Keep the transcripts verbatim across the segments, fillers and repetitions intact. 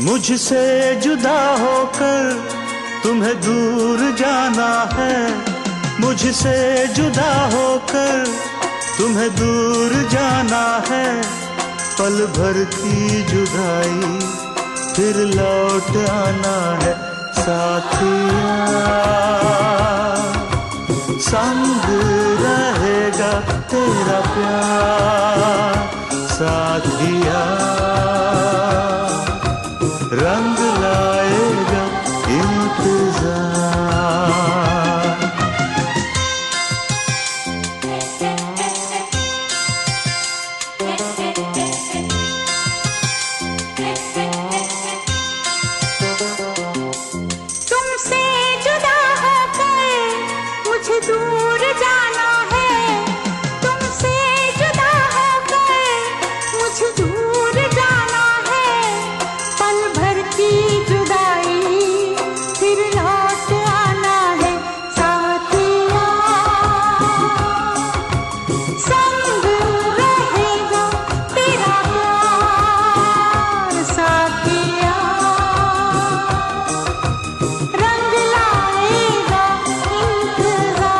मुझसे जुदा होकर तुम्हें दूर जाना है, मुझसे जुदा होकर तुम्हें दूर जाना है। पल भर की जुदाई फिर लौट आना है साथिया, संग रहेगा तेरा प्यार साथिया, रंग लाएगा इंतजार। तुमसे जुदा होकर मुझे दूर जाना है, तुमसे जुदा होकर मुझे दूर जाना है। पल भर की जुदाई फिर लौट आना है साथिया, संग रहेगा तेरा प्यार साथिया, रंग लाएगा इंतजार।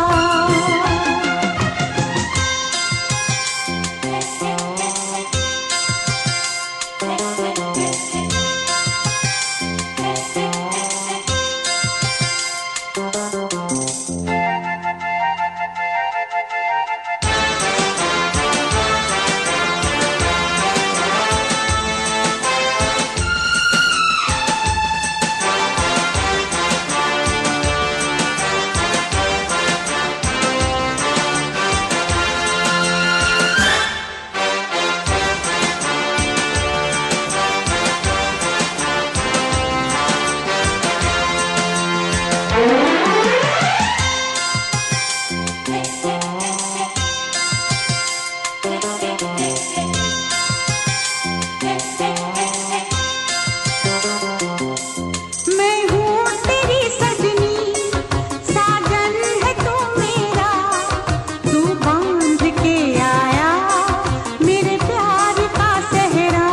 मैं हूँ तेरी सजनी, साजन है तू मेरा, तू बांध के आया मेरे प्यार का सेहरा।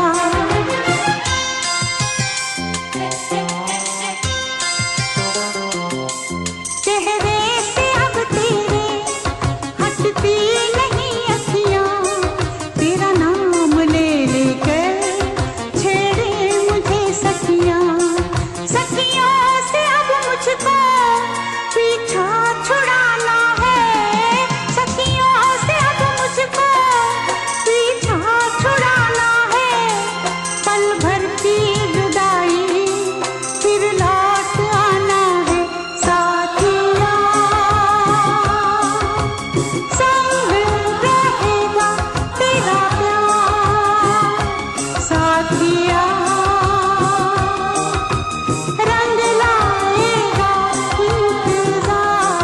चेहरे से अब तेरे हटती नहीं अखियाँ, तेरा नाम ले लेकर छेड़े मुझे सखियाँ। सखियों से अब मुझको पीछा छुड़ाना है, सखियों से अब मुझको पीछा छुड़ाना है। पल भर की जुदाई फिर लौट आना है साथिया, संग रहेगा तेरा प्यार साथिया, रंग लाएगा इंतजार।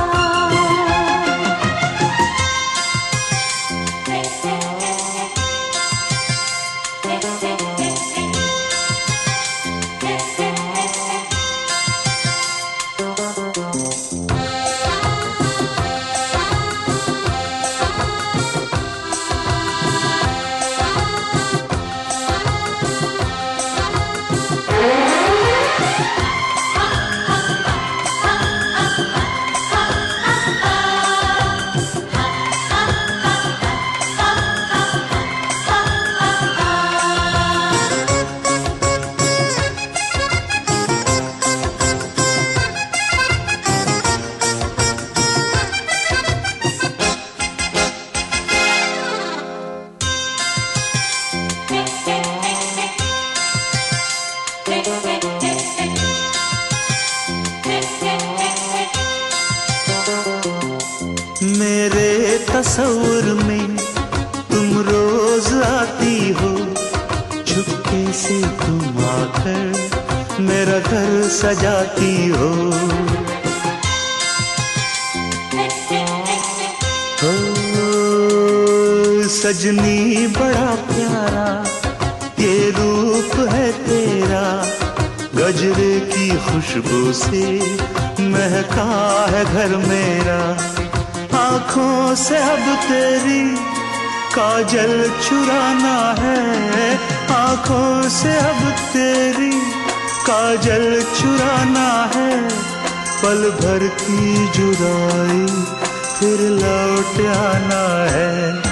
मेरे तस्वीर में तुम रोज आती हो, चुपके से तुम आकर मेरा घर सजाती हो। ओ, सजनी बड़ा प्यारा ये रूप है तेरा, गजरे की खुशबू से महका है घर मेरा। आँखों से अब तेरी काजल चुराना है, आंखों से अब तेरी काजल चुराना है, पल भर की जुदाई फिर लौट आना है।